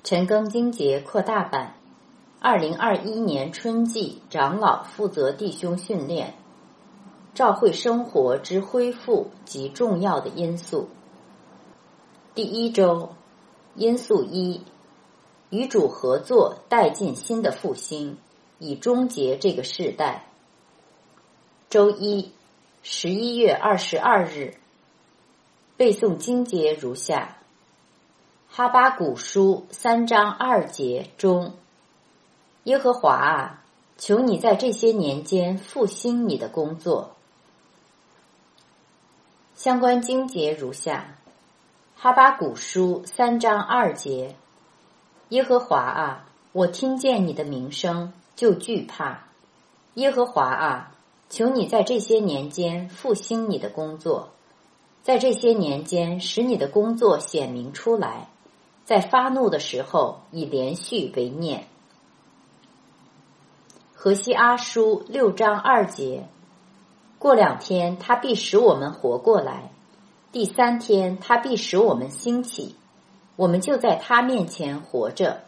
陈庚金节扩大版，2021年春季长老负责弟兄训练，教会生活之恢复及重要的因素。第一周，因素一，与主合作带进新的复兴，以终结这个世代。周一，11月22日，背诵经节如下：哈巴谷书3章2节中，耶和华啊，求你在这些年间复兴你的工作。相关经节如下：哈巴谷书3章2节，耶和华啊，我听见你的名声就惧怕。耶和华啊，求你在这些年间复兴你的工作，在这些年间使你的工作显明出来，在发怒的时候以连续为念。何西阿书6章2节，过2天他必使我们活过来，第3天他必使我们兴起，我们就在他面前活着。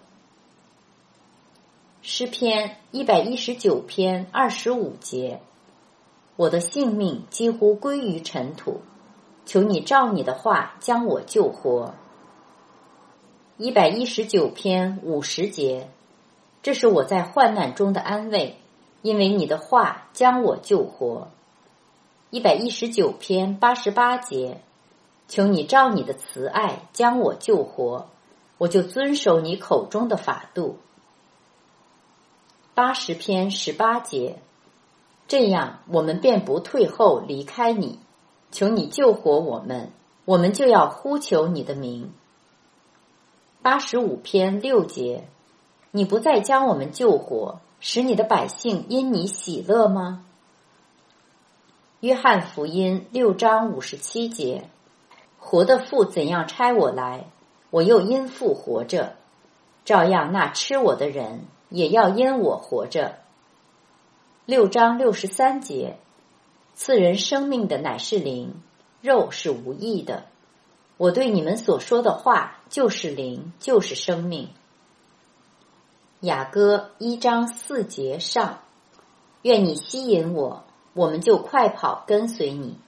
诗篇119篇25节，我的性命几乎归于尘土，求你照你的话将我救活。119篇50节，这是我在患难中的安慰，因为你的话将我救活。119篇88节，求你照你的慈爱将我救活，我就遵守你口中的法度。80篇18节，这样我们便不退后离开你，求你救活我们，我们就要呼求你的名。85篇6节，你不再将我们救活，使你的百姓因你喜乐吗？约翰福音6章57节，活的父怎样差我来，我又因父活着，照样那吃我的人也要因我活着。6章63节，赐人生命的乃是灵，肉是无益的。我对你们所说的话就是灵，就是生命。雅歌1章4节上，愿你吸引我，我们就快跑跟随你。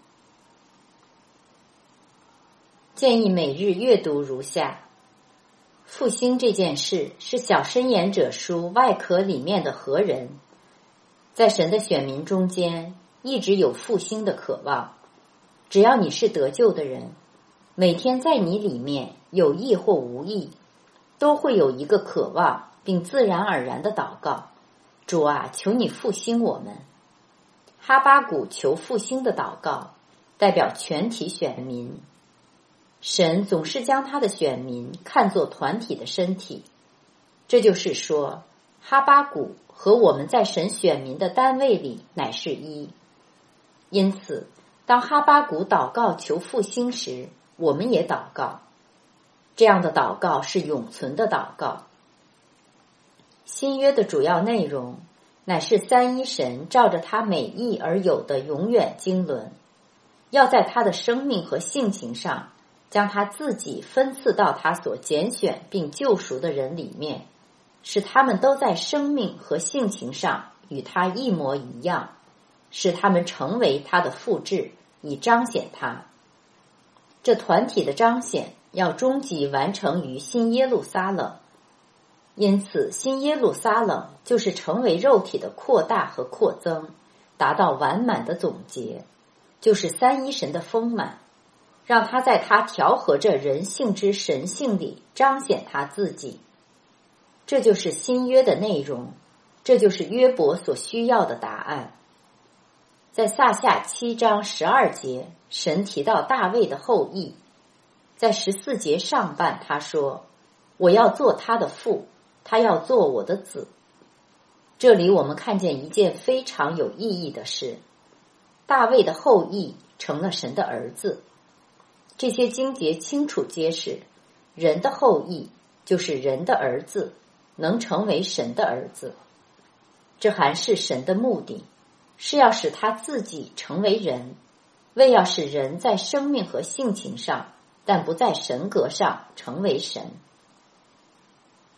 建议每日阅读如下：复兴这件事是小申言者书外壳里面的核仁，在神的选民中间一直有复兴的渴望。只要你是得救的人，每天在你里面有意或无意，都会有一个渴望并自然而然的祷告：主啊，求你复兴我们。哈巴谷求复兴的祷告代表全体选民，神总是将他的选民看作团体的身体，这就是说，哈巴谷和我们在神选民的单位里乃是一。因此，当哈巴谷祷告求复兴时，我们也祷告。这样的祷告是永存的祷告。新约的主要内容乃是三一神照着他美意而有的永远经纶，要在他的生命和性情上将他自己分赐到他所拣选并救赎的人里面，使他们都在生命和性情上与他一模一样，使他们成为他的复制，以彰显他。这团体的彰显要终极完成于新耶路撒冷，因此新耶路撒冷就是成为肉体的扩大和扩增，达到完满的总结，就是三一神的丰满，让他在他调和着人性之神性里彰显他自己。这就是新约的内容，这就是约伯所需要的答案。在撒下7章12节，神提到大卫的后裔。在14节上半他说，我要做他的父，他要做我的子。这里我们看见一件非常有意义的事，大卫的后裔成了神的儿子。这些经节清楚揭示，人的后裔就是人的儿子，能成为神的儿子。这还是神的目的，是要使他自己成为人，为要使人在生命和性情上，但不在神格上成为神。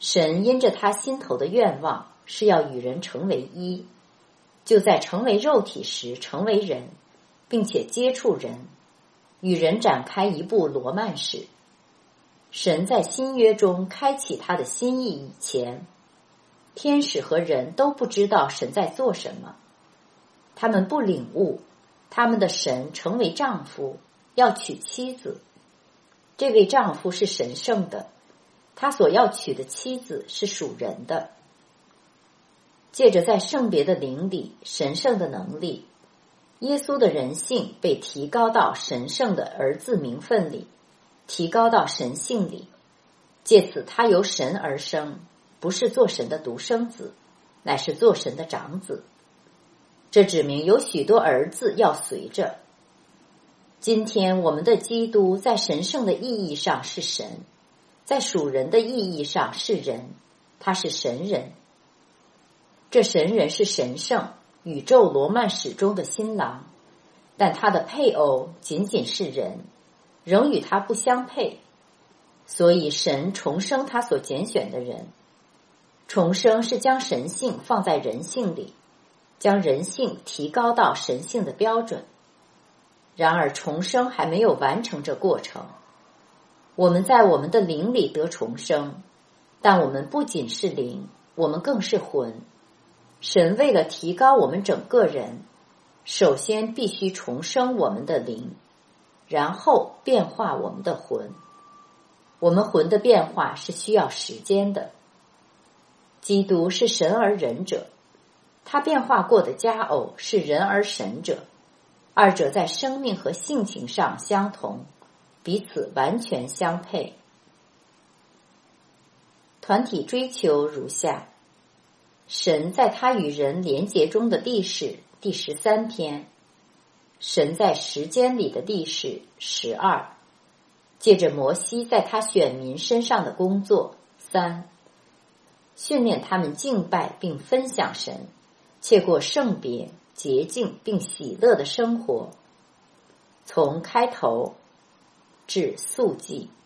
神因着他心头的愿望是要与人成为一，就在成为肉体时成为人，并且接触人，与人展开一部罗曼史。神在新约中开启他的心意以前，天使和人都不知道神在做什么，他们不领悟他们的神成为丈夫，要娶妻子，这位丈夫是神圣的，他所要娶的妻子是属人的。借着在圣别的灵里神圣的能力，耶稣的人性被提高到神圣的儿子名分里，提高到神性里，借此他由神而生，不是做神的独生子，乃是做神的长子。这指明有许多儿子要随着。今天我们的基督在神圣的意义上是神，在属人的意义上是人，他是神人。这神人是神圣宇宙罗曼史中的新郎，但他的配偶仅仅是人，仍与他不相配，所以神重生他所拣选的人。重生是将神性放在人性里，将人性提高到神性的标准。然而重生还没有完成这过程。我们在我们的灵里得重生，但我们不仅是灵，我们更是魂。神为了提高我们整个人，首先必须重生我们的灵，然后变化我们的魂。我们魂的变化是需要时间的。基督是神而人者，他变化过的佳偶是人而神者，二者在生命和性情上相同，彼此完全相配。团体追求如下：神在他与人连结中的地势第13篇，神在时间里的地势12，借着摩西在他选民身上的工作3，训练他们敬拜并分享神，切过圣别、洁净并喜乐的生活，从开头至速记。